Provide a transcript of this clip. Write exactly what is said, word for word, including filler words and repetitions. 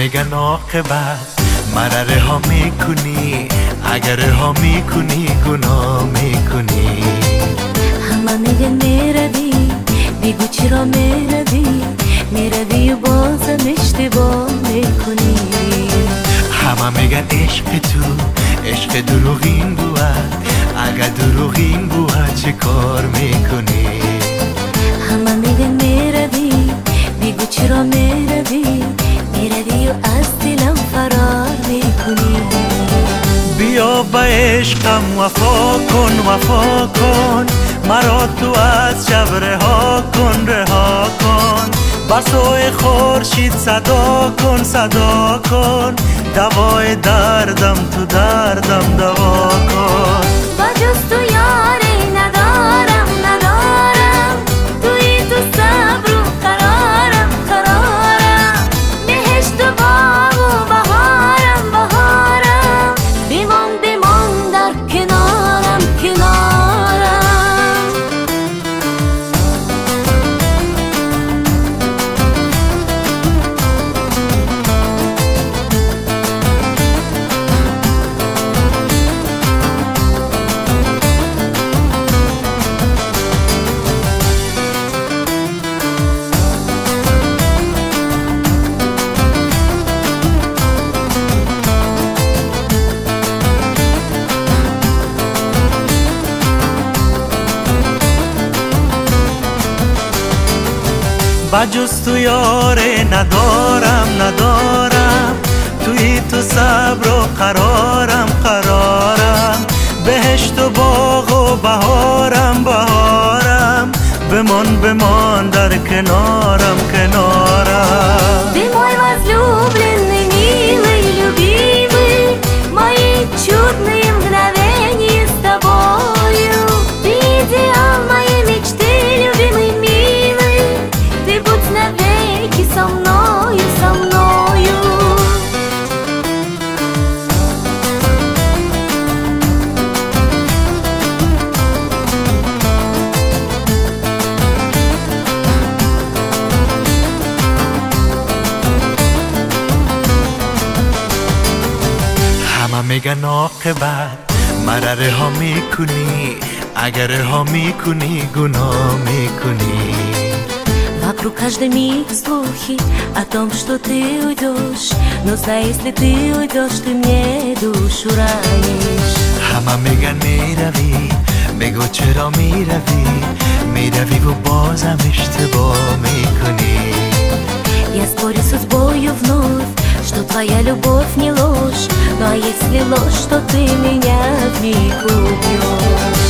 میگن عاقبت مرا رها میکنی، اگر رها میکنی گناه میکنی. همه میگن میروی، بگو چرا میروی، میروی و بازم اشتباه میکنی. همه میگن عشق تو عشق دروغین بود، اگر دروغین بود چه کار میکنی. همه میگن میروی، بگو چرا میروی، میروی و از دلم فرار میکنی. بیا به عشقم وفا کن وفا کن، مرا تو از شب رها کن رها کن. بر سوی خورشید صدا کن صدا کن، دوای دردم تو دردم دوا کن. با جز تو یاری ندارم ندارم، توی تو صبر و قرارم قرارم. بهشت و باغ و بهارم بهارم، بیمان بیمان در کنارم کنارم. بجز تو یاره ندارم ندارم، توی تو صبر و قرارم قرارم. بهشت و باغ و بهارم بهارم، بمان بمان در کنارم کنارم. Ты мой возлюбленный, милый, любимый, мои чудные мгновения с тобою. Ты идеал моей мечты, любимый, милый, ты будь навеки со мною, со мною. همه میگن عاقبت مرا رها میکنی، اگر رها میکنی گناه میکنی. Вокруг каждый миг слухи о том, что ты уйдешь, но знай, если ты уйдешь, ты мне душу ранишь. همه میگن میروی، بگو چرا میروی، میروی و بازم اشتباه میکنی. Я спорю с судьбою вновь, что твоя любовь не ложь, ну а если ложь, то ты меня в ней убьешь.